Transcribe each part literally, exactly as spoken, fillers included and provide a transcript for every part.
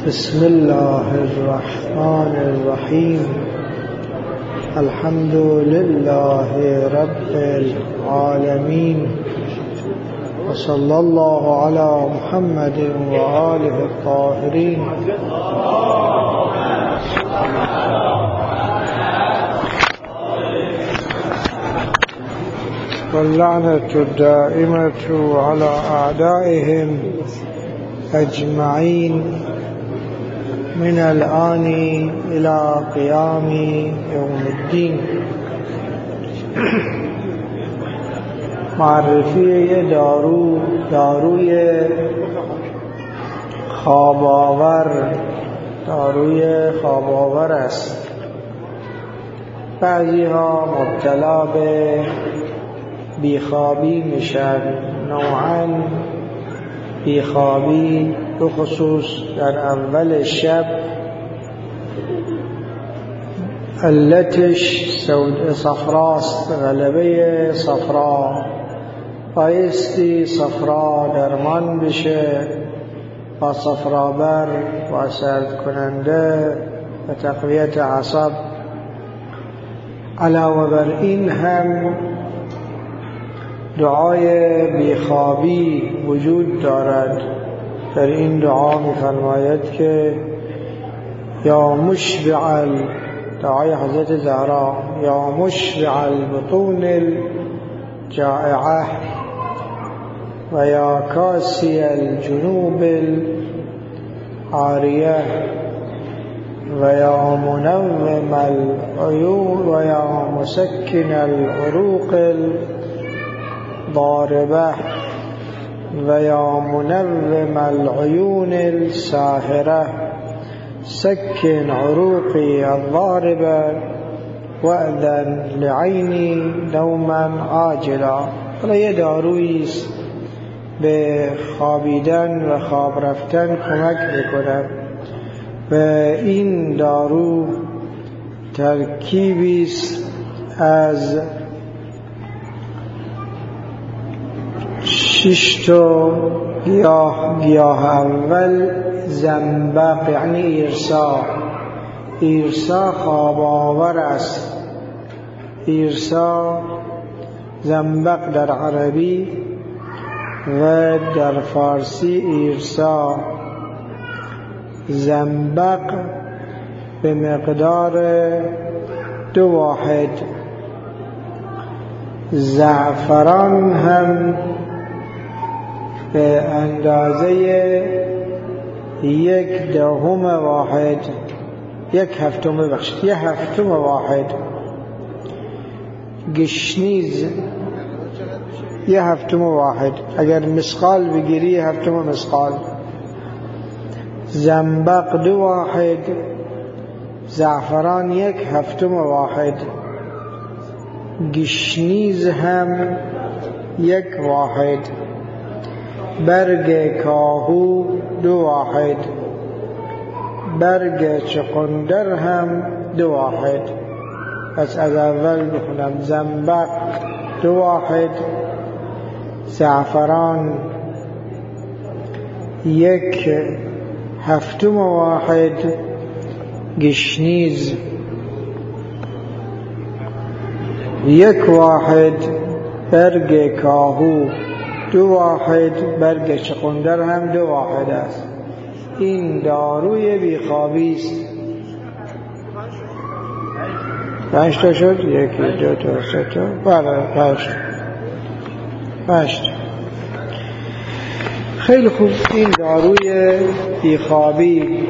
بسم الله الرحمن الرحيم. الحمد لله رب العالمين، وصلى الله على محمد وآله الطاهرين. واللعنة الدائمة على أعدائهم أجمعين من الآن إلى قيام يوم الدين. معرفی دارو داروی خواب‌آور داروی خواب‌آور است. بعضی ها مبتلا به بیخوابی میشن، نوعاً بیخوابی به خصوص در اول شب علتش سود صفراست، غلبه صفرا، بایستی صفرا درمان بشه با صفرابر و سرد کننده و تقویت عصب. علاوه بر این هم دعای بیخوابی وجود دارد. در این دعا می‌فرماید که یا مشبع، دعای حضرت زهرا، یا مشبع البطون الجائعه و یا کاسی الجنوب العاریه و یا منوم العیون و یا مسکن العروق ضاربه و یا منوم العیون الساهره سکن عروقی الضاربه واذن لعینی نوما عاجلا. حالا یه دارویی است به خوابیدن و خواب رفتن کمک میکنه و این دارو ترکیبی است از شش تا گیاه. گیاه اول زنبق یعنی ایرسا. ایرسا خواب آور است. ایرسا زنبق در عربی و در فارسی ایرسا. زنبق به مقدار دو واحد، زعفران هم به اندازه یک دهم واحد، یک هفتم بخشید یک هفتم واحد، گشنیز یک هفتم واحد، اگر مسقال بگیری یک هفتم مسقال، زنبق دو واحد، زعفران یک هفتم واحد، گشنیز هم یک واحد، برگ کاهو دو واحد، برگ چقندر هم دو واحد. پس از اول بخونم: زنبق دو واحد، زعفران یک هفتم واحد، گشنیز یک واحد، برگ کاهو دو واحد، برگ چقندر هم دو واحد است. این داروی بیخوابی است. پنج تا شد؟ یکی دو تا سه تا، بله پنج پنج. خیلی خوب. این داروی بیخوابی،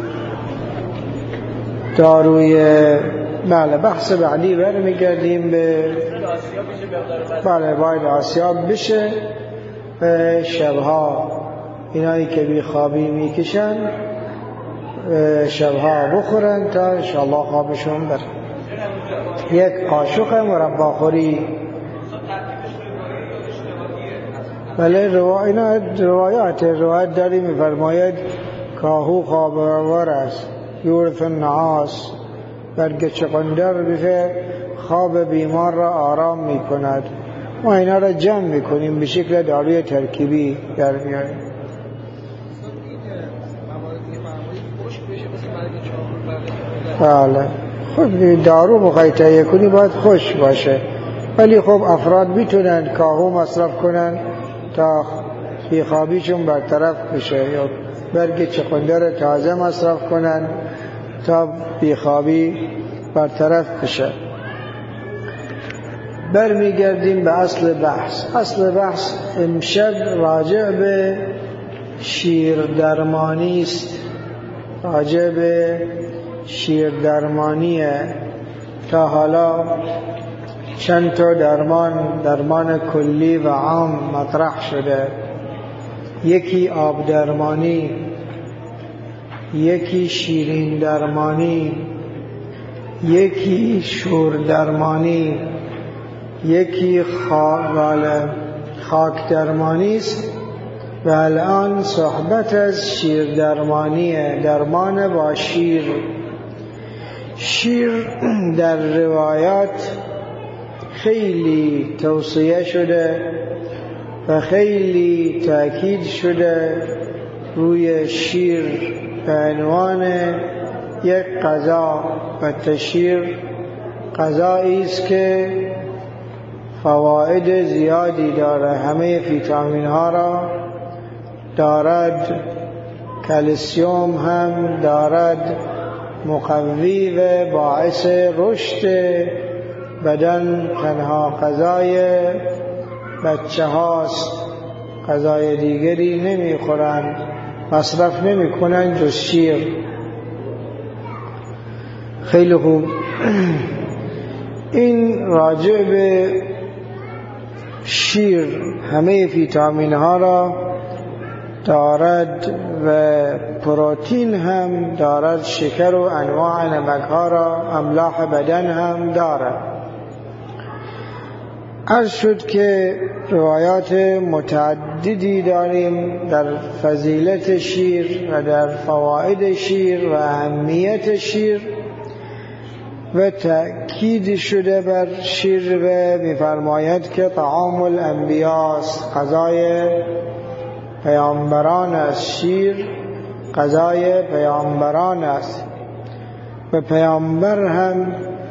داروی بله بحث بعدی برمیگردیم به بله باید آسیاب بشه به شبها. اینایی که بیخوابی میکشن شبها بخورن تا انشاءالله خوابشون بره. یک قاشق مرباخوری. بله روایات روایات روایت داری میفرماید کاهو خواب آور است، یورث النعاس. برگ چقندر بشه خواب بیمار را آرام میکند. ما اینا را جمع میکنیم به شکل داروی ترکیبی در میاریم. بله. خب دارو بخوای تهیه کنی باید خوش باشه، ولی خب افراد میتونن کاهو مصرف کنن تا بیخوابیشون برطرف بشه، یا برگ چغندر تازه مصرف کنن تا بیخوابی برطرف بشه. برمیگردیم به اصل بحث. اصل بحث امشب راجع به شیر درمانی است، راجع به شیر درمانیه. تا حالا چند تا درمان درمان کلی و عام مطرح شده، یکی آب درمانی، یکی شیرین درمانی، یکی شور درمانی، یکی خاک درمانی است و الان صحبت از شیر درمانیه، درمان با شیر. شیر در روایات خیلی توصیه شده و خیلی تأکید شده روی شیر به عنوان یک غذا، و تشیر غذایی است که فواید زیادی داره، همه ویتامین ها را دارد، کلسیم هم دارد، مقوی و باعث رشد بدن. تنها غذای بچه هاست، غذای دیگری نمی خورن، مصرف نمی کنن جز شیر. خیلی خوب. این راجع به شیر همه ویتامین ها را دارد و پروتئین هم دارد، شکر و انواع نمک ها را، املاح بدن هم دارد. عرض شد که روایات متعددی داریم در فضیلت شیر و در فواید شیر و اهمیت شیر، و تأکید شده بر شیر و می‌فرماید که طعام الانبیاء است، غذای پیامبران است. شیر غذای پیامبران است و پیامبر هم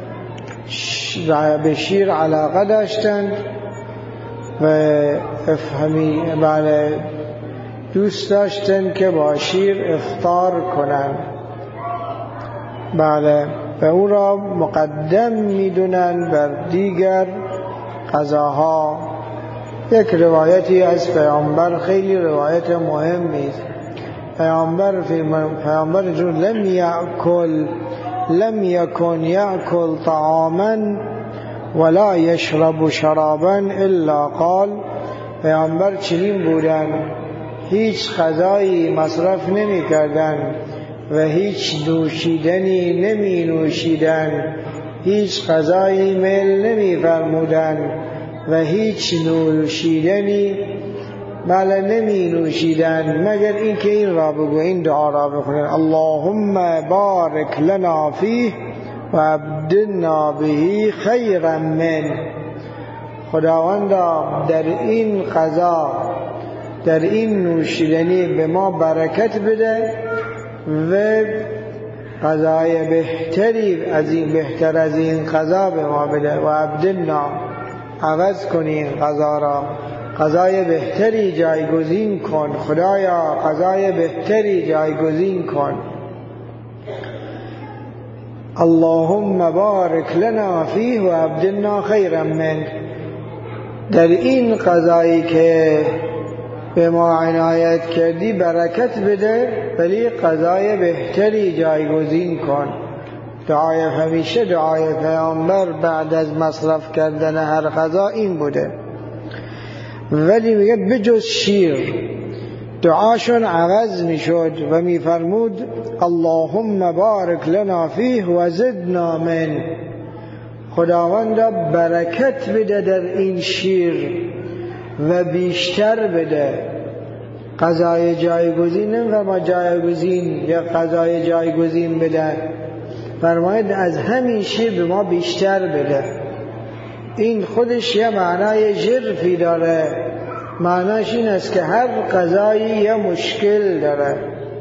به شیر علاقه داشتند و افهمی بله دوست داشتند که با شیر افطار کنند. بله، و او را مقدم میدونن بر دیگر غذاها. یک روایتی از پیامبر، خیلی روایت مهمی است. پیامبر پیامبر جون لم یأکل لم یکن یأکل طعاما ولا یشرب شرابا الا قال. پیامبر چنین بودن، هیچ غذایی مصرف نمی کردن و هیچ نوشیدنی نمی نوشیدن، هیچ غذایی میل نمی فرمودن و هیچ نوشیدنی بله نمی نوشیدن مگر اینکه این را بگو، این دعا را بخونن: اللهم بارک لنا فیه و ابدلنا به خیرا من. خداوندا در این غذا، در این نوشیدنی به ما برکت بده و غذای بهتری از این، بهتر از این غذا به ما بده. و ابدلنا، عوض کنین غذا را، غذای بهتری جایگزین کن. خدایا غذای بهتری جایگزین کن. اللهم بارک لنا فیه و ابدلنا خیرا منه. در این غذایی که به ما عنایت کردی برکت بده، ولی غذای بهتری جایگزین کن. دعای همیشه دعای پیامبر بعد از مصرف کردن هر غذا این بوده. ولی میگه بجز شیر دعاشون عوض میشد و میفرمود: اللهم بارک لنا فیه و زدنا من. خداوندا برکت بده در این شیر و بیشتر بده. غذای جایگزین و ما جایگزین یا غذای جایگزین بده، فرماید از همین شیر به ما بیشتر بده. این خودش یه معنای ژرفی داره. معناش این است که هر غذایی یه مشکل داره،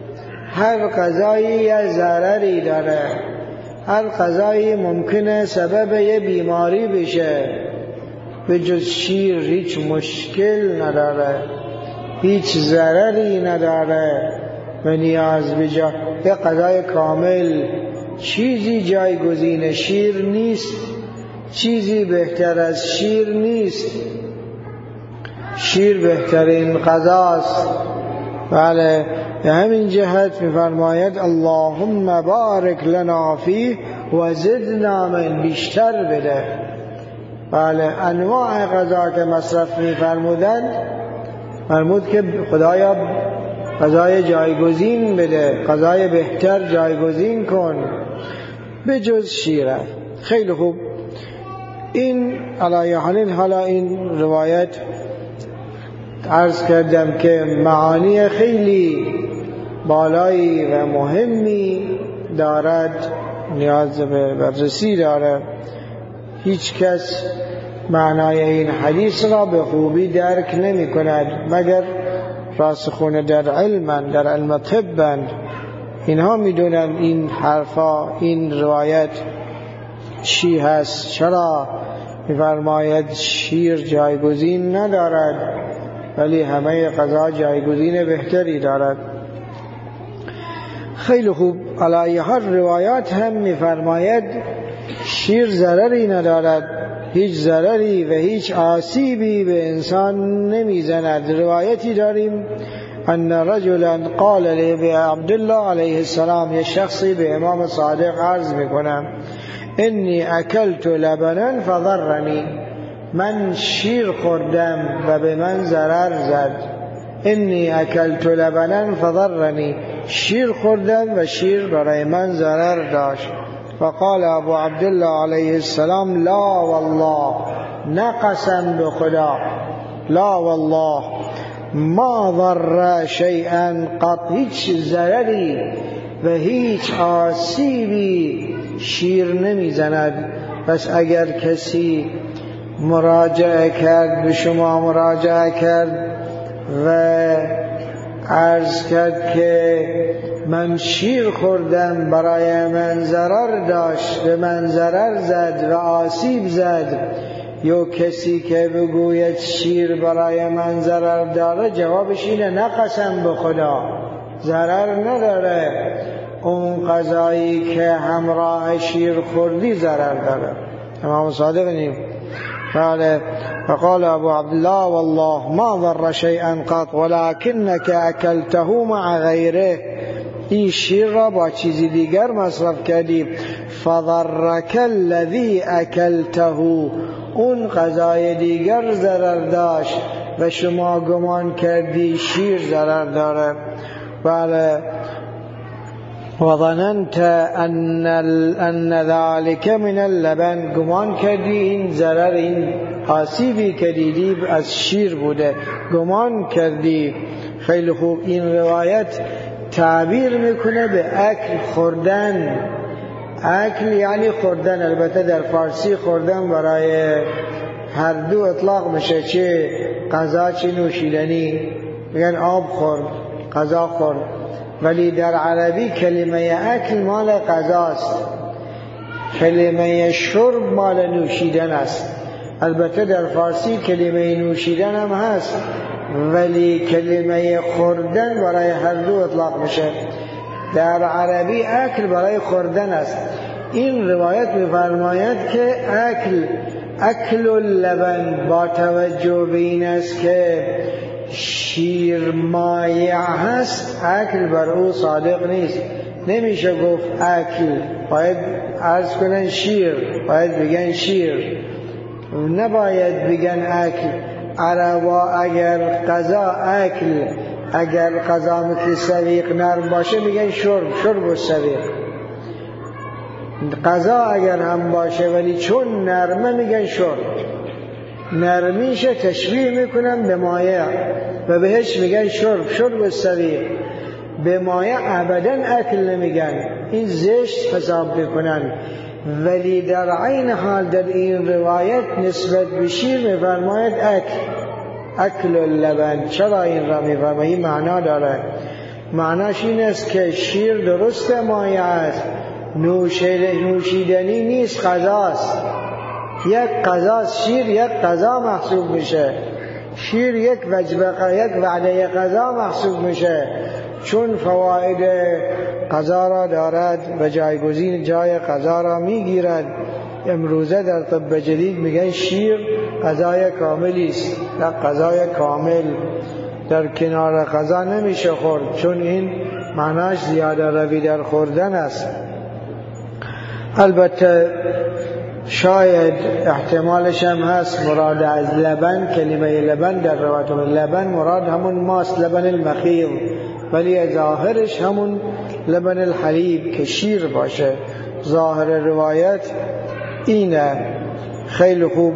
هر غذایی یه ضرری داره، هر غذایی ممکنه سبب یه بیماری بشه. به جز شیر هیچ مشکل نداره، هیچ ضرری نداره و نیاز به جا یه غذای کامل. چیزی جایگزین شیر نیست، چیزی بهتر از شیر نیست. شیر بهترین غذاست. بله، به همین جهت می‌فرماید اللهم بارک لنا فیه و زدنا من، بیشتر بده. بله، انواع غذا که مصرف می‌فرمودند فرمود که خدایا غذای جایگزین بده، غذای بهتر جایگزین کن به جز شیره. خیلی خوب. این علی حال حالا این روایت عرض کردم که معانی خیلی بالایی و مهمی دارد، نیاز به بررسی دارد. هیچ کس معنای این حدیث را به خوبی درک نمی کند مگر راسخون در علم، در علم طب. اینها میدونن این حرفا، این روایت چی هست، چرا میفرماید شیر جایگزین ندارد ولی همه غذا جایگزین بهتری دارد. خیلی خوب. علی هر روایات هم میفرماید شیر ضرری ندارد، هیچ ضرری و هیچ آسیبی به انسان نمیزند. روایتی داریم ان رجلا قال له عبدالله علیه السلام، یه شخصی به امام صادق عرض میکنم انی اکلت لبنا فضرنی، من شیر خوردم و به من ضرر زد. انی اکلت لبنا فضرنی، شیر خوردم و شیر برای من ضرر داشت. فقال ابو عبدالله علیه السلام لا والله، نه قسم به خدا، لا والله ما ضر شیئا قط، هیچ ضرری و هیچ آسیبی شیر نمیزند. پس اگر کسی مراجعه کرد، به شما مراجعه کرد و عرض کرد که من شیر خوردم برای من ضرر داشت، به من ضرر زد و آسیب زد، یا کسی که بگوید شیر برای من ضرر داره، جوابش اینه نه قسم به خدا ضرر نداره، اون غذایی که همراه شیر خوردی ضرر داره. امام صادق نیم. بله. فقال ابو عبدالله والله ما ضر شيئا قط ولكنك اكلته مع غيره، این شیر را با چیزی دیگر مصرف کردی. فضرك الذي اكلته، اون غذای دیگر ضرر داشت و شما گمان کردی شیر ضرر داره. بله. وظننت ان ان ذلك من اللبن، گمان کردی این ضرر، این آسیبی که دیدی از شیر بوده، گمان کردی. خیلی خوب. این روایت تعبیر میکنه به اکل، خوردن. اکل یعنی خوردن، البته در فارسی خوردن برای هر دو اطلاق میشه، چه غذا چه نوشیدنی. میگن آب خورد، غذا خورد، ولی در عربی کلمه اکل مال غذاست، کلمه شرب مال نوشیدن است. البته در فارسی کلمه نوشیدن هم هست ولی کلمه خوردن برای هر دو اطلاق میشه. در عربی اکل برای خوردن است. این روایت می‌فرماید که اکل اکل اللبن با توجه به این است که شیر مایع هست، اکل بر او صادق نیست. نمیشه گفت اکل، باید عرض کنن شیر، باید بگن شیر، نباید بگن اکل. عربا اگر غذا اکل، اگر غذا مثل سویق نرم باشه میگن شرب، شرب و سویق. غذا اگر هم باشه ولی چون نرمه میگن شرب. نرمیشه تشبیه میکنن به مایع و بهش میگن شرب، شرب و سویق. به مایع ابدا اکل نمیگن، این زشت حساب میکنن. ولی در عین حال در این روایت نسبت به شیر میفرماید اکل، اکل اللبن. چرا این را میفرماید؟ این معنا داره. معناش این است که شیر درست مایه است، نوشیدنی نیست، غذاست. یک غذا شیر یک غذا محسوب میشه، شیر یک وجبه یک وعده غذا محسوب میشه، چون فواید غذا را دارد و جایگزین جای غذا را میگیرد. امروزه در طب جدید میگن شیر غذای کاملی است. نه، غذای کامل در کنار غذا نمیشه خورد، چون این معناش زیاده روی در خوردن است. البته شاید احتمالش هم هست مراد از لبن، کلمه لبن در روایت لبن مراد همون ماست، لبن المخیض، ولی ظاهرش همون لبن الحلیب که شیر باشه. ظاهر روایت اینه. خیلی خوب.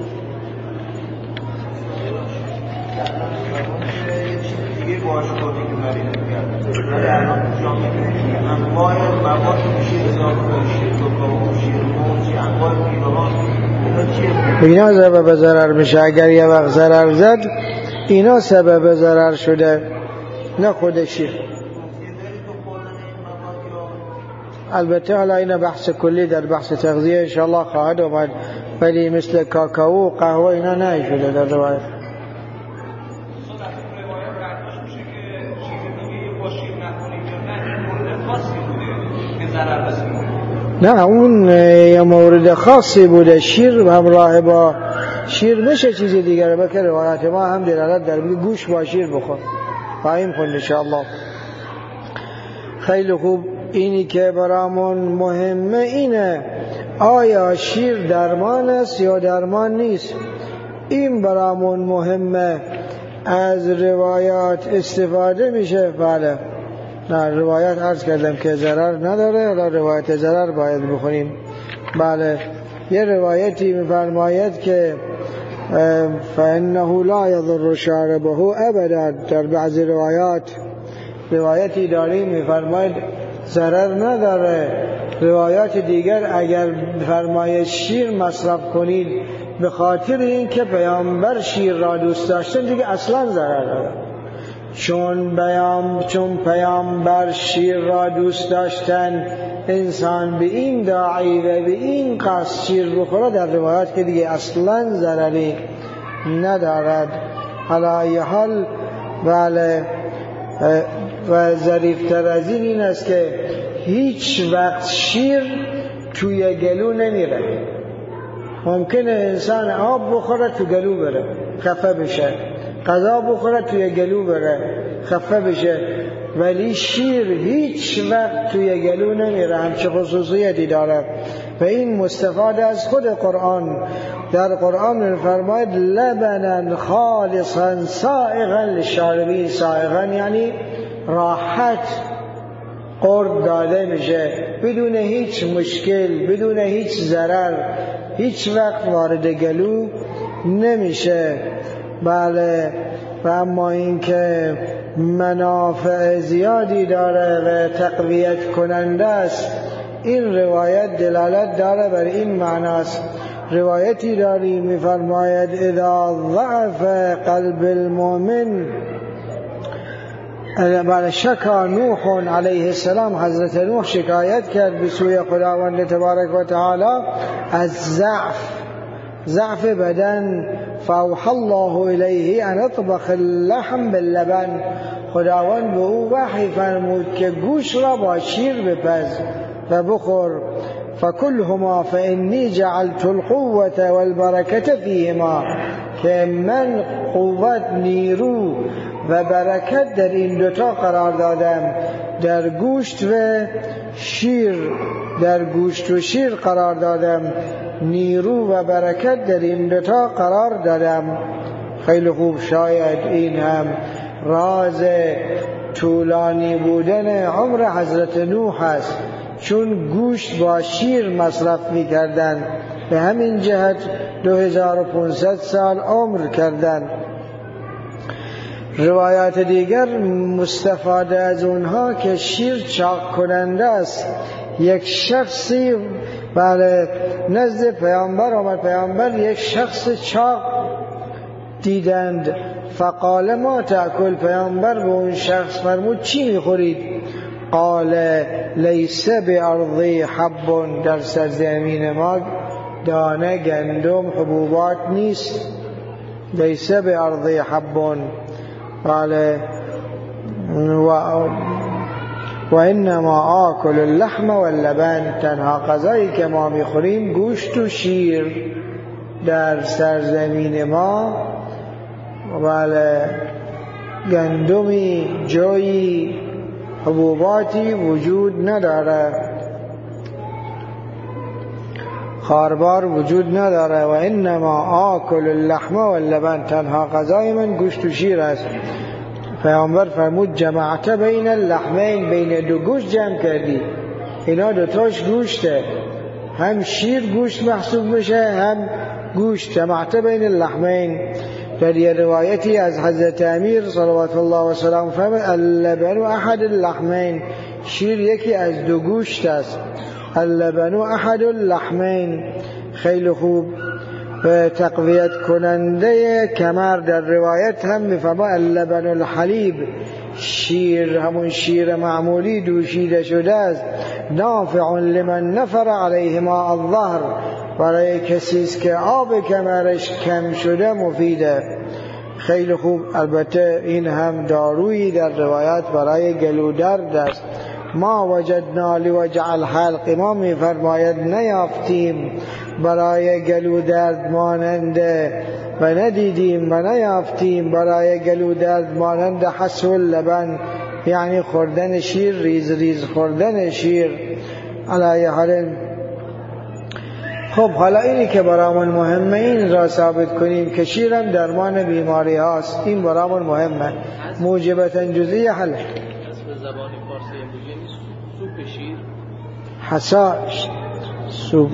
اینا سبب ضرر میشه. اگر یه وقت ضرر زد اینا سبب ضرر شده، نه خود شیر. البته حالا این بحث کلی در بحث تغذیه انشاءالله خواهد آمد، ولی مثل کاکائو و قهوه اینا نه شده در روایت. نه، اون یه مورد خاصی بوده. شیر همراه با شیر میشه چیز دیگر، بلکه روایت ما هم دلالت در گوش با شیر بخور. خواهیم خوند انشاءالله. خیلی خوب. اینی که برامون مهمه اینه آیا شیر درمان است یا درمان نیست. این برامون مهمه. از روایات استفاده میشه. بله، نه روایت عرض کردم که ضرر نداره، حالا روایت ضرر باید بخونیم. بله، یه روایتی میفرماید که فانه لا یضر شاربه ابدا. در بعضی روایات روایتی داریم میفرماید ضرر نداره. روایات دیگر اگر فرماید شیر مصرف کنید به خاطر این که پیامبر شیر را دوست داشتن، دیگه اصلا ضرر نداره. چون پیام چون پیامبر شیر را دوست داشتن، انسان به این داعی و به این قصد شیر بخوره، در روایات که دیگه اصلا ضرری ندارد. حالا ای حال بله، و ظریفتر از این این است که هیچ وقت شیر توی گلو نمیره. ممکنه انسان آب بخوره تو گلو بره خفه بشه، غذا بخوره توی گلو بره خفه بشه، ولی شیر هیچ وقت توی گلو نمیره. همچه خصوصیتی داره و این مستفاد از خود قرآن. در قرآن می‌فرماید لبنا خالصا سائغا للشاربین. سائغا یعنی راحت قرب داده میشه بدون هیچ مشکل، بدون هیچ ضرر، هیچ وقت وارد گلو نمیشه. بله، و اما این که منافع زیادی داره و تقویت کننده است، این روایت دلالت داره بر این معناست. روایتی داری میفرماید اذا ضعف قلب المؤمن، بله، شکا نوح علیه السلام، حضرت نوح شکایت کرد به سوی خداوند تبارک و تعالی از ضعف ضعف بدن. فاوحى الله الیه ان اطبخ اللحم باللبن. خداوند به او وحی فرمود که گوش را با شیر بپز و بخور. فکلهما فانی جعلت القوة والبرکة فیهما. که من قوت، نیرو و برکت در این دوتا قرار دادم، در گوشت و شیر. در گوشت و شیر قرار دادم، نیرو و برکت در این دوتا قرار دادم. خیلی خوب. شاید این هم راز طولانی بودن عمر حضرت نوح است، چون گوشت با شیر مصرف می کردن، به همین جهت دو هزار و پانصد سال عمر کردن. روایات دیگر مستفاده از اونها که شیر چاق کننده است. یک شخصی بله نزد پیامبر آمد، پیامبر یک شخص چاق دیدند. فقال ما تأکل، پیامبر به اون شخص فرمود چی میخورید؟ قال لیس بارضی حب، در سرزمین ما دانه گندم حبوبات نیست. لیس بارضی حب. قال و و انما آکل اللحم واللبن، تنها غذایی که ما میخوریم گوشت و شیر. در سرزمین ما بله گندمی، جویی، حبوباتی وجود نداره، خاربار وجود نداره. و انما آکل اللحم واللبن، تنها غذای من گوشت و شیر است. پیامبر فرمود جمعت بین اللحمین، بین دو گوشت جمع کردی. اینا دوتاش گوشته، هم شیر گوشت محسوب میشه هم گوشت. جمعت بین اللحمین. در یه روایتی از حضرت امیر صلوات الله و سلام فرمود اللبن احد اللحمین، شیر یکی از دو گوشت است. اللبن احد اللحمین. خیلی خوب. به تقویت کننده کمر در روایت هم میفرماید اللبن الحلیب، شیر همون شیر معمولی دوشیده شده است. نافع لمن نفر علیه ما الظهر، برای کسی است که آب کمرش کم شده مفیده. خیلی خوب. البته این هم دارویی در روایت برای گلو درد است. ما وجدنا لوجع الحلق، ما میفرماید نیافتیم برای گلو درد ماننده و ندیدیم و نیافتیم برای گلو درد مانند حسو اللبن، یعنی خوردن شیر، ریز ریز خوردن شیر. علیه حال. خب حالا اینی که برامون مهمه این را ثابت کنیم که شیرم درمان بیماری هاست. این برامون مهمه. موجبتا جزئی حل. زبان فارسی امروزی نیست سوپ شیر. حسا سوپ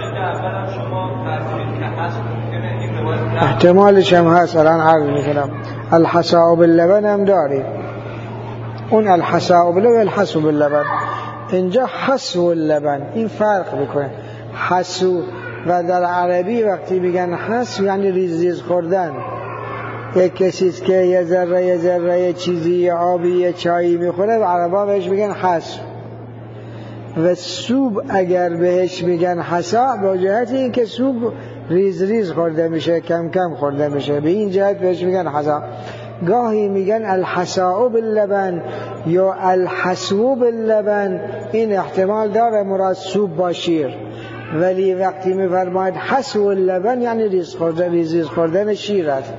احتمالش هم هست، الان عرض میکنم. الحساء باللبن هم داریم. اون الحساء باللبن الحسو باللبن. اینجا حسو اللبن، این فرق میکنه. حسو و در عربی وقتی میگن حسو یعنی ریز ریز خوردن. یک کسیست که یه ذره یه ذره چیزی، یه آبی، یه چایی میخوره، و عربا بهش میگن حسو. و سوب اگر بهش میگن حسا، با جهت این که سوب ریز ریز خورده میشه، کم کم خورده میشه، به این جهت بهش میگن حسا. گاهی میگن الحساء باللبن یا الحسو باللبن، این احتمال داره مراد سوب با شیر. ولی وقتی میفرماید حسو اللبن یعنی ریز خوردن، ریز ریز خوردن شیر است.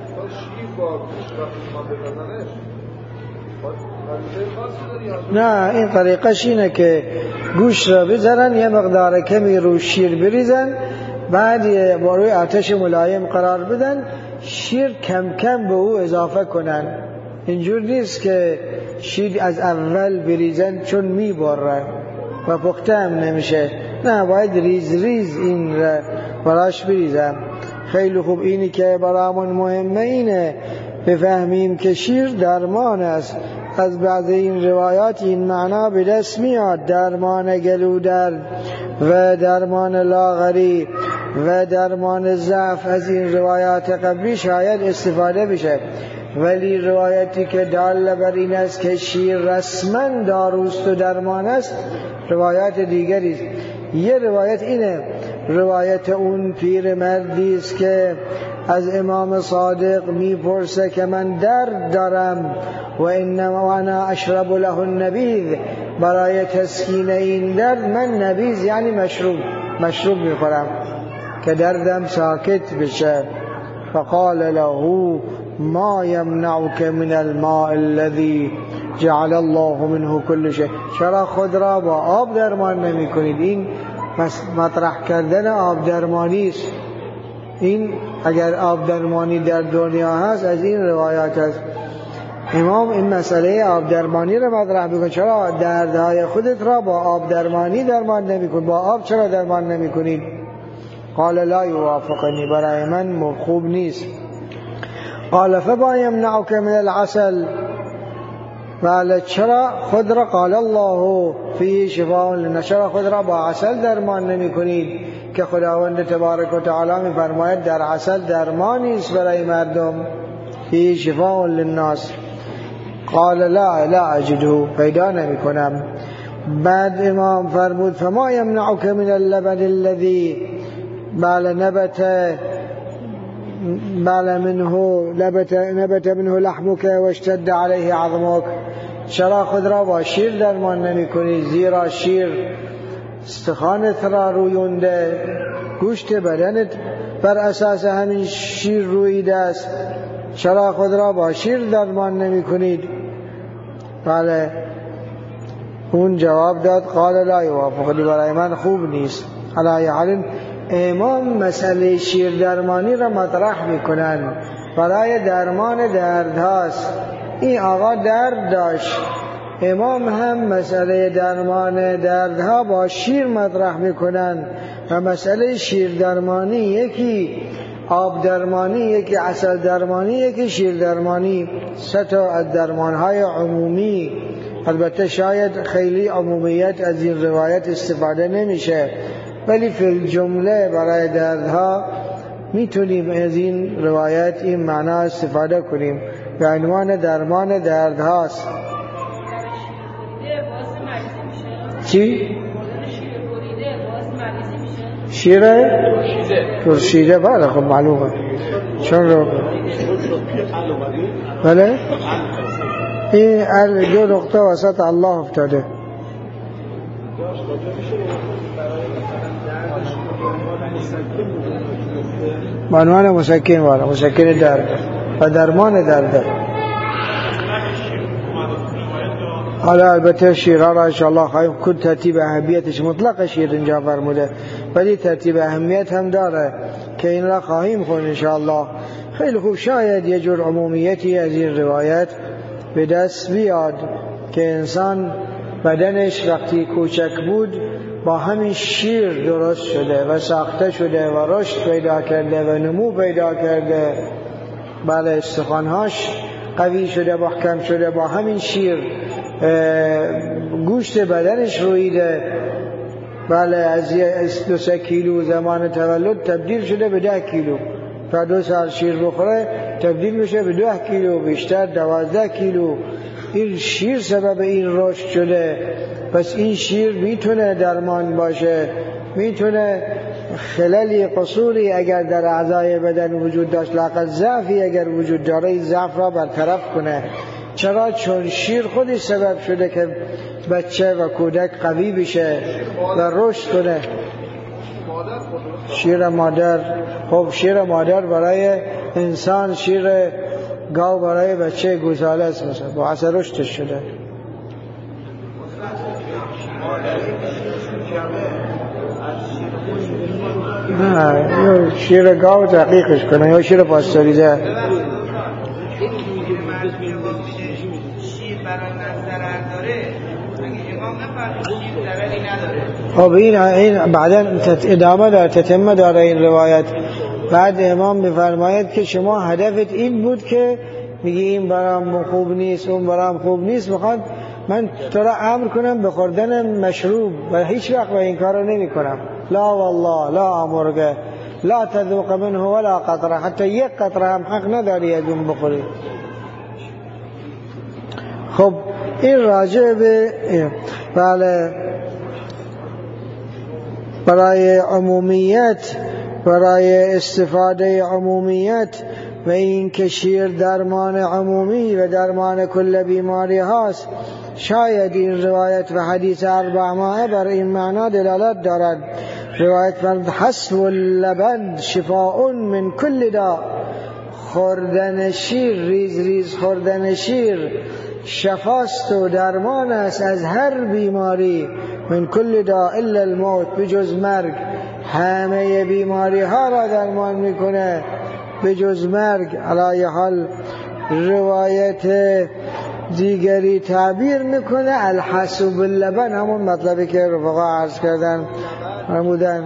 نه، این طریقش اینه که گوشت را بذارن، یه مقدار کمی رو شیر بریزن، بعد با روی آتش ملایم قرار بدن، شیر کم کم به او اضافه کنن. اینجور نیست که شیر از اول بریزن چون میبرن و پخته هم نمیشه. نه، باید ریز ریز این را براش بریزن. خیلی خوب. اینی که برامون مهمه اینه بفهمیم که شیر درمان است. از بعض این روایات این معنا به دست میاد، درمان گلو درد و درمان لاغری و درمان ضعف. از این روایات قبلی شاید استفاده بشه، ولی روایتی که دال بر این است که شیر رسما داروست و درمان است روایات دیگری است. یه روایت اینه، روایت اون پیر مردی است که از امام صادق میپرسه که من درد دارم و انما انا اشرب له النبیذ، برای تسکین این درد من نبیذ یعنی مشروب مشروب میخورم که دردم ساکت بشه. فقال له ما يمنعك من الماء الذي جعل الله منه كل شيء، چرا خود را با آب درمان نمی کنید؟ این مطرح کردن آب درمانی است. این اگر آب درمانی در دنیا هست از این روایات است. امام این مسئله آب درمانی را مطرح میکنه، چرا دردهای خودت را با آب درمانی درمان نمی کنید؟ با آب چرا درمان نمی کنید؟ قال لا يوافقني، برای من خوب نیست. قال فما يمنعك من العسل، ولی چرا خود را قال الله فيه شفاء للناس، چرا خود را با عسل درمان نمی کنید که خداوند تبارک و تعالی می فرماید در عسل درمانی است برای مردم. فیه شفاء للناس. قال لا لا اجده، پیدا نمی کنم. بعد امام فرمود فما یمنعک من اللبن الذی بل نبت بل منه نبت نبت منه لحمک و اشتد علیه عظمک. چرا خود را با شیر درمان نمی کنی؟ زیرا شیر استخوانت را رویونده، گوشت بدنت بر اساس همین شیر رویده است. چرا خود را با شیر درمان نمی کنید؟ بله، اون جواب داد قال لا یوافقنی، برای من خوب نیست. علی حال امام مسئله شیر درمانی را مطرح میکنن، برای درمان درد هاست. این آقا درد داشت، امام هم مسئله درمان دردها با شیر مطرح میکنن و مسئله شیر درمانی یکی آب درمانی، یکی عسل درمانی، یکی شیر درمانی. سه تا از درمانهای عمومی. البته شاید خیلی عمومیت از این روایت استفاده نمیشه، ولی فی الجمله برای دردها میتونیم از این روایت این معنا استفاده کنیم. به عنوان درمان دردهاست. چی؟ شیر ترشیده؟ بله خب معلومه. چون رو بله این دو نقطه وسط الله افتاده. عنوان مسکن والا، مسکن درد و درمان درد. حالا البته شیرها را انشاءالله خواهیم کن ترتیب اهمیتش مطلق شیر اینجا فرموده، ولی ترتیب اهمیت هم داره که این را خواهیم خون انشاءالله. خیلی خوب، شاید یه جور عمومیتی از این روایت به دست بیاد که انسان بدنش وقتی کوچک بود با همین شیر درست شده و ساخته شده و رشد پیدا کرده و نمو پیدا کرده. بله، استخوانهاش قوی شده، محکم شده، با همین شیر گوشت بدنش رویده. بله، از دو سه کیلو زمان تولد تبدیل شده به ده کیلو. تا دو سال شیر بخوره تبدیل میشه به ده کیلو، بیشتر دوازده کیلو. این شیر سبب این رشد شده. پس این شیر میتونه درمان باشه، میتونه خللی قصوری اگر در اعضای بدن وجود داشت، لااقل ضعفی اگر وجود داره، این ضعف را برطرف کنه. چرا؟ چون شیر خودی سبب شده که بچه و کودک قوی بشه و رشد کنه. شیر مادر، خب شیر مادر برای انسان، شیر گاو برای بچه گوساله است، مثلا با اثر رشدش شده. نه، یا شیر گاو تحقیقش کنه یا شیر پاستوریزه. خب این این بعداً ادامه داره، تتمه داره این روایت. بعد امام میفرماید که شما هدفت این بود که میگی این برام خوب نیست، اون برام خوب نیست، میخواد من تو را امر کنم به خوردن مشروب و هیچ وقت این کارو نمی کنم. لا والله لا امرک لا تذوق منه ولا قطره، حتی یک قطره هم حق نداری از اون بخوری. خب این راجع به بله برای عمومیت، برای استفاده عمومیت و این که شیر درمان عمومی و درمان کل بیماری هاست، شاید این روایت و حدیث اربع ماه بر این معنا دلالت دارد. روایت فرمود حسب اللبن شفاء من کل داء، خوردن شیر، ریز ریز خوردن شیر شفاست و درمان است از هر بیماری. من کل داء الا الموت، بجز مرگ. همه بیماری ها را درمان میکنه بجز مرگ. علی حال روایت دیگری تعبیر میکنه الحسب اللبن، همون مطلبی که رفقا عرض کردن فرمودن.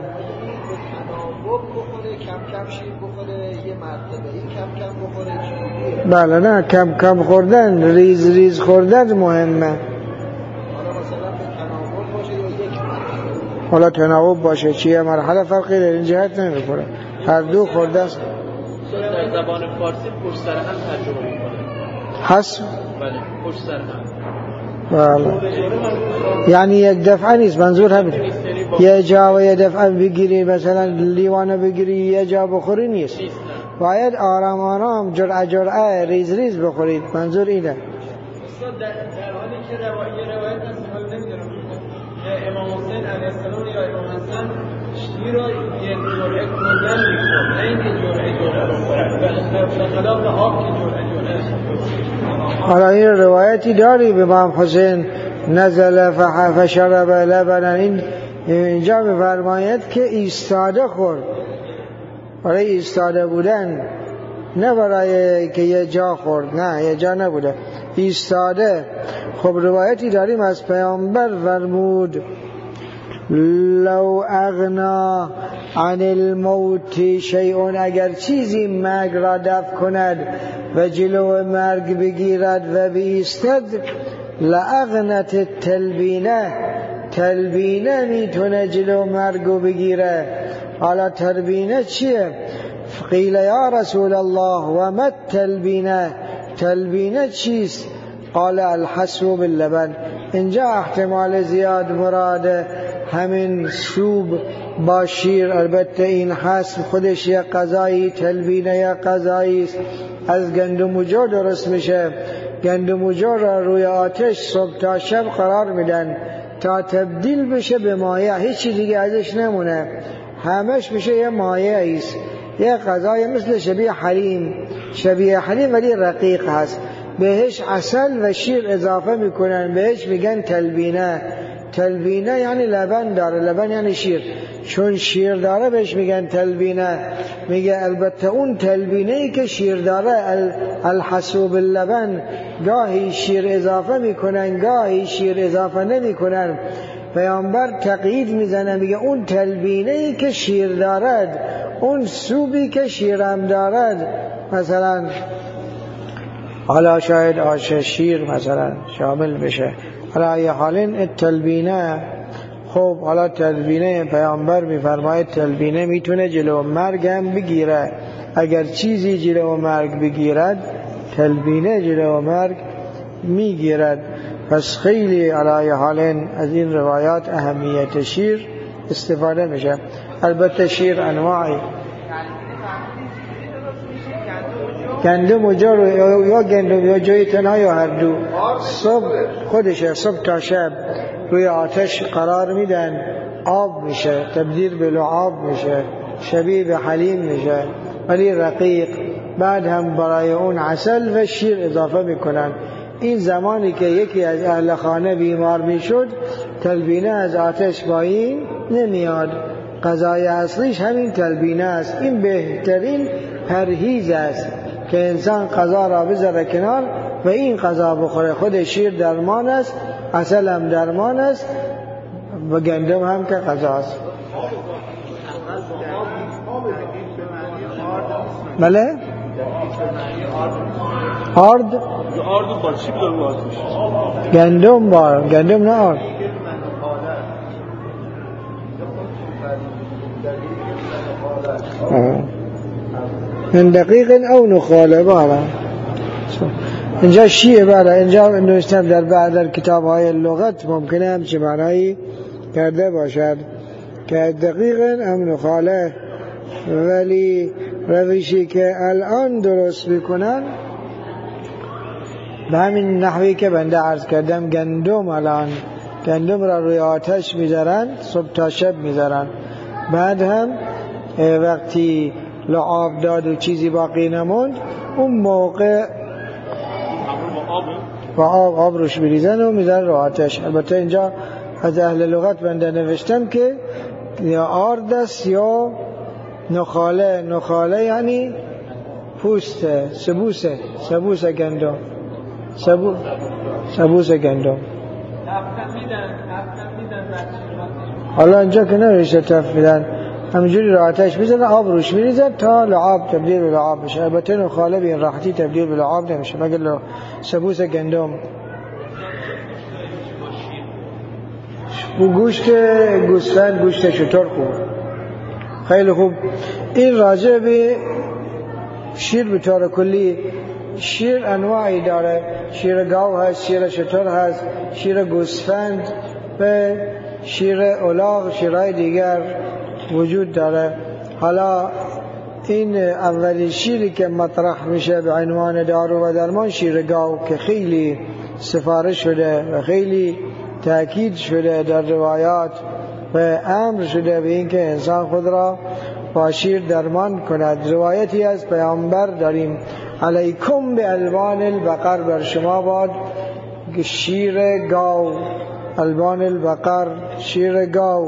کم کم شیر بخوره یه مرتبه، این کم کم بخوره. بله نه، کم کم خوردن، ریز ریز خوردن مهمه. حالا مثلا تناوب باشه یا یک مرتبه. حالا تناوب باشه چیه مرحله فرقی در این جهت نمیکنه، هر دو خورده است. در زبان فارسی پشت سر هم ترجمه میکنه. حسب بله پشت سر هم. بله. یعنی یک دفعه نیست، منظور همین یه جا و یه دفعه بگیری، مثلا لیوانه بگیری یه جا بخوری نیست، باید آرام آرام جرعه جرعه ریز ریز بخورید، منظور اینه. در حالی که روایت از حال نمیدونم امام حسین علیه السلام یا امام حسن شیر را یک جرعه کندن میخورد، نه اینکه جرعه جرعه بخورد، به خلاف آب که جرعه جرعه. حالا این روایتی داری به امام حسین نزل فشرب لبنا، این اینجا بفرماید که ایستاده خورد، برای ایستاده بودن، نه برای که یه جا خورد، نه یه جا نبوده، ایستاده. خب روایتی داریم از پیامبر فرمود لو اغنا عن الموت شیء، اگر چیزی مرگ را دفع کند و جلو مرگ بگیرد و بیستد، لاغنت التلبینه، تلبینه میتونه جلو مرگو بگیره. حالا تلبینه چیه؟ قیل یا رسول الله و ما التلبینه، تلبینه چیست؟ قال الحسب باللبن. اینجا احتمال زیاد مراد همین سوب با شیر، البته این حسب خودش یک غذایی، تلبینه یک غذایی است، از گندم و جو درست میشه. گندم و جو را روی آتش صبح تا شب قرار میدن تا تبدیل بشه به مایه، هیچی دیگه ازش نمونه، همش میشه یه مایه ایست، یه غذای مثل شبیه حلیم، شبیه حلیم ولی رقیق هست، بهش عسل و شیر اضافه میکنن، بهش میگن تلبینه. تلبینه یعنی لبن داره، لبن یعنی شیر، چون شیر داره بهش میگن تلبینه. میگه البته اون تلبینه ای که شیر داره الحسوب اللبن، گاهی شیر اضافه میکنن گاهی شیر اضافه نمیکنن. پیامبر تقیید میزنه، میگه اون تلبینه ای که شیر دارد، اون سوبی که شیرم دارد، مثلا حالا شاید آش شیر مثلا شامل بشه. حالا یه حالین التلبینه. خب حالا تلبینه پیامبر میفرماید تلبینه میتونه جلو مرگ هم بگیره، اگر چیزی جلو مرگ بگیرد تلبینه جلو مرگ میگیرد. پس خیلی علی حالین از این روایات اهمیت شیر استفاده میشه. البته شیر انواعی، گندم و جو یا گندم یا جوی تنها یا هر دو، صبح خودشه صبح تا شب روی آتش قرار میدن، آب میشه، تبدیل به لعاب میشه، شبیه به حلیم میشه ولی رقیق. بعد هم برای اون عسل و شیر اضافه میکنن. این زمانی که یکی از اهل خانه بیمار میشد، تلبینه از آتش پایین نمیاد، غذای اصلیش همین تلبینه است. این بهترین پرهیز است که انسان غذا را بذاره کنار و این غذا بخوره. خود شیر درمان است، عسل هم درمان است و گندم هم که غذا است. بله؟ آرد؟ آرد با چی بدون آتش؟ گندم با گندم نه آرد. من دقیق او نخاله بالا. اینجا شیعه بالا، اینجا نوشتم در بعض در کتاب های لغت ممکنه همچه معنایی کرده باشد که دقیق او نخاله، ولی روشی که الان درست میکنن به همین نحوی که بنده عرض کردم، گندم الان گندم را روی آتش میذارن، صبح تا شب میذارن، بعد هم وقتی لعاب داد و چیزی باقی نموند اون موقع و آب آب روش میریزن و میذارن رو آتش. البته اینجا از اهل لغت بنده نوشتم که یا آرد است یا نخاله. نخاله یعنی پوست، سبوسه، سبوسه گندم، سبو سبوس گندم. حالا اینجا که نوشته تف میدن، همینجوری رو آتش میزنن، آب روش میریزن تا لعاب تبدیل به لعاب بشه. البته نخاله به این راحتی تبدیل به لعاب نمیشه مگر سبوس گندم. گوشت گوسفند، گوشت شتر خوب، خیلی خوب. این راجع به شیر به طور کلی شیر انواعی داره، شیر گاو هست، شیر شتر هست، شیر گوسفند و شیر الاغ، شیرهای دیگر وجود داره. حالا این اولی شیری که مطرح میشه به عنوان دارو و درمان شیر گاو که خیلی سفارش شده و خیلی تأکید شده در روایات و امر شده به این که انسان خود را با شیر درمان کند. روایتی از پیامبر داریم علیکم به الوان البقر، بر شما باد شیر گاو، الوان البقر شیر گاو،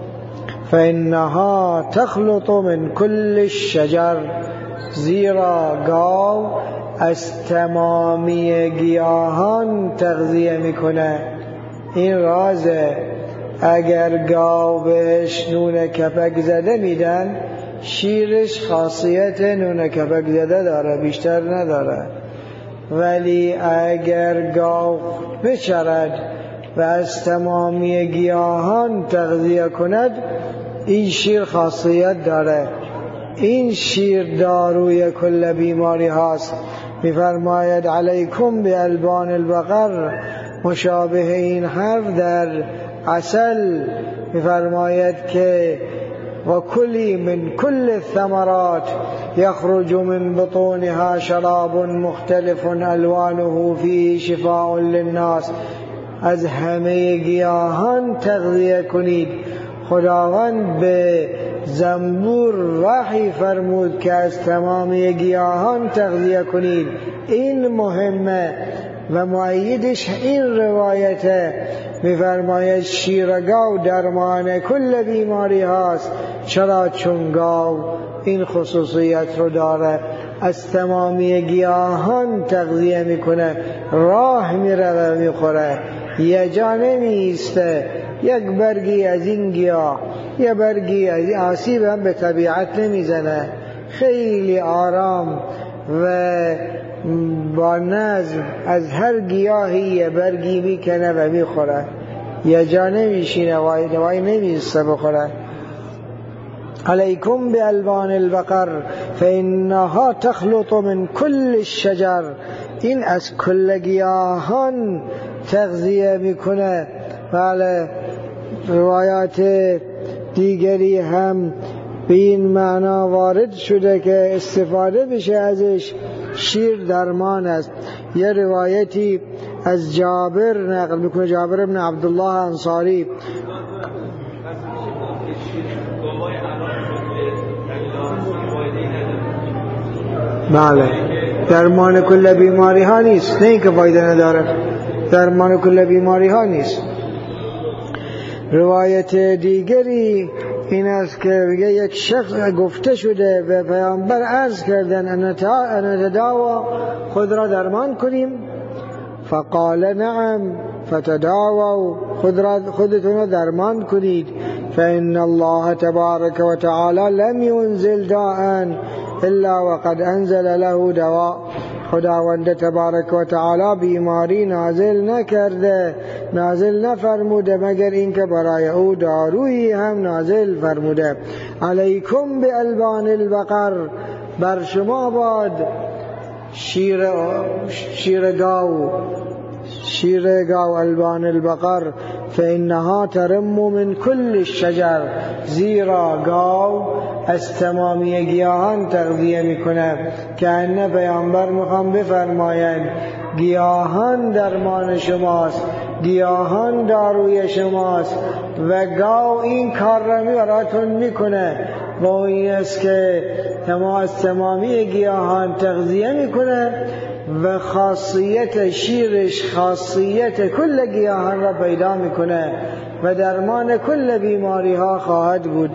فإنها تخلط من كل الشجر، زیرا گاو از تمامی گیاهان تغذیه میکنه. این رازه، اگر گاو بهش نون کپک زده میدن، شیرش خاصیت نون کپک زده داره، بیشتر نداره. ولی اگر گاو بچرد و از تمامی گیاهان تغذیه کند، این شیر خاصیت داره. این شیر داروی کل بیماری هاست. میفرماید علیکم به البان البقر، مشابه این حرف در عسل میفرماید که و کلی من کل الثمرات یخرج من بطونها شراب مختلف الوانه فيه شفاء للناس، از همه گیاهان تغذیه کنید. خداوند به زنبور وحی فرمود که از تمامی گیاهان تغذیه کنید. این مهمه و مؤیدش این روایته، میفرماید شیر گاو درمان کل بیماری هاست. چرا؟ چون گاو این خصوصیت رو داره، از تمامی گیاهان تغذیه میکنه، راه میره و میخوره، یه جا نمیسته. یک برگی از این گیاه، یه برگی از این آسیب هم به طبیعت نمیزنه، خیلی آرام و با نظم از هر گیاهی یه برگی میکنه و میخوره، یه جا نمیشینه، وای دوای نمیسته بخوره. علیکم به الوان البقر فإنها تخلط من کل الشجر، این از کل گیاهان تغذیه میکنه. بله، روایات دیگری هم به این معنا وارد شده که استفاده بشه ازش. شیر درمان است. یه روایتی از جابر نقل میکنه، جابر بن عبدالله انصاری، بله درمان کل بیماری ها نیست، نه اینکه فایده نداره، درمان کل بیماری ها نیست. روایت دیگری این است که یک شخص گفته شده و پیامبر عرض کردن ان تداوا، خود را درمان کنیم؟ فقال نعم فتداوا، خود را خودتون را درمان کنید. فإن الله تبارک و تعالی لم ينزل داء الا وقد انزل له دواء، خداوند تبارک و تعالی بیماری نازل نکرده، نازل نفرموده مگر اینکه برای او دارویی هم نازل فرموده. علیکم به البان البقر، بر شما باد شیر شیر گاو، شیر گاو البان البقر، فإنها ترم من کل الشجر، زیرا گاو از تمامی گیاهان تغذیه میکنه. که انه پیامبر میخوام بفرمایند گیاهان درمان شماست، گیاهان داروی شماست و گاو این کار را براتون میکنه و این است که از تمامی گیاهان تغذیه میکنه و خاصیت شیرش خاصیت کل گیاهان را پیدا میکنه و درمان کل بیماری ها خواهد بود.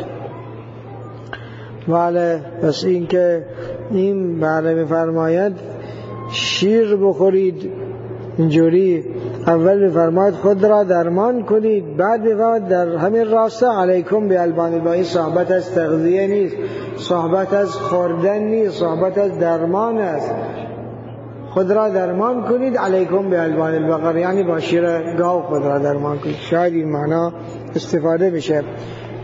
بله، پس این که این بله میفرماید شیر بخورید، اینجوری اول میفرماید خود را درمان کنید، بعد میفرماید در همین راسته علیکم به البان البقر. صحبت از تغذیه نیست، صحبت از خوردن نیست، صحبت از درمان است. خود را درمان کنید علیکم به البان البقر، یعنی با شیر گاو خود را درمان کنید. شاید این معنا استفاده بشه.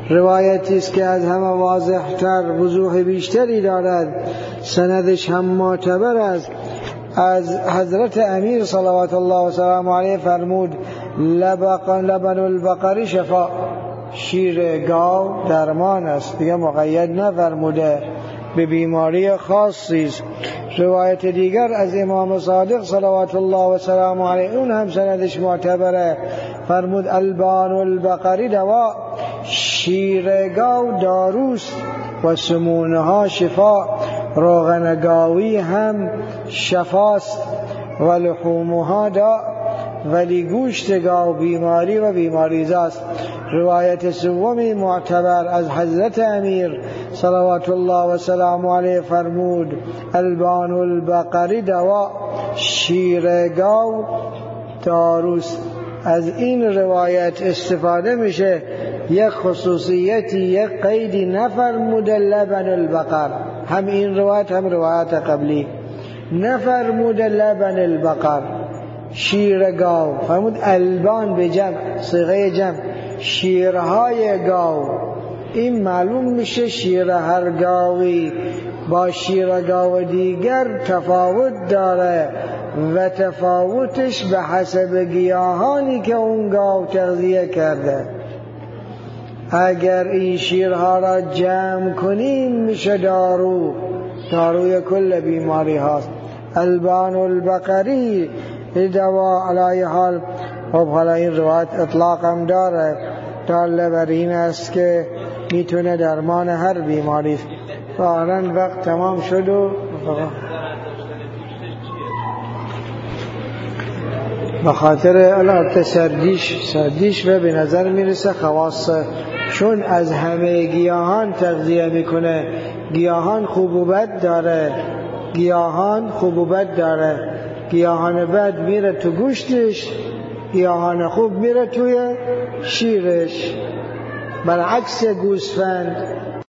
روایتی است که از همه واضح‌تر وضوح بیشتری دارد، سندش هم معتبر است. از حضرت امیر صلوات الله و سلام علیه فرمود لبن البقر شفا، شیر گاو درمان است، دیگه مقید نفرموده به بیماری خاصی است. روایت دیگر از امام صادق صلوات الله و سلام علیه، اون هم سندش معتبره، فرمود البان البقر دوا، شیر گاو داروست و سمونها شفا، روغن گاوی هم شفاست و لحومها دا، ولی گوشت گاو بیماری و بیماریزاست. روایت سومی معتبر از حضرت امیر صلوات الله و سلام علیه فرمود البان البقر دوا، شیر گاو داروست. از این روایت استفاده میشه یک خصوصیتی، یک قیدی نفرموده لبن البقر، هم این روایت هم روایت قبلی نفرموده لبن البقر شیر گاو، فرمود البان به جمع، صیغه جمع، شیرهای گاو. این معلوم میشه شیر هر گاوی با شیر گاو دیگر تفاوت داره و تفاوتش به حسب گیاهانی که اون گاو تغذیه کرده. اگر این شیرها را جمع کنیم میشه دارو، داروی کل بیماری هاست. البان البقری دوا. علی حال خب حالا این روایت اطلاق هم داره، داله بر این است که میتونه درمان هر بیماری. ظاهراً وقت تمام شد و بخاطر البته سردیش سردیش و به نظر میرسه خواص، چون از همه گیاهان تغذیه میکنه. گیاهان خوب و بد داره، گیاهان خوب و بد داره، گیاهان بد میره تو گوشتش، گیاهان خوب میره توی شیرش، برعکس گوسفند.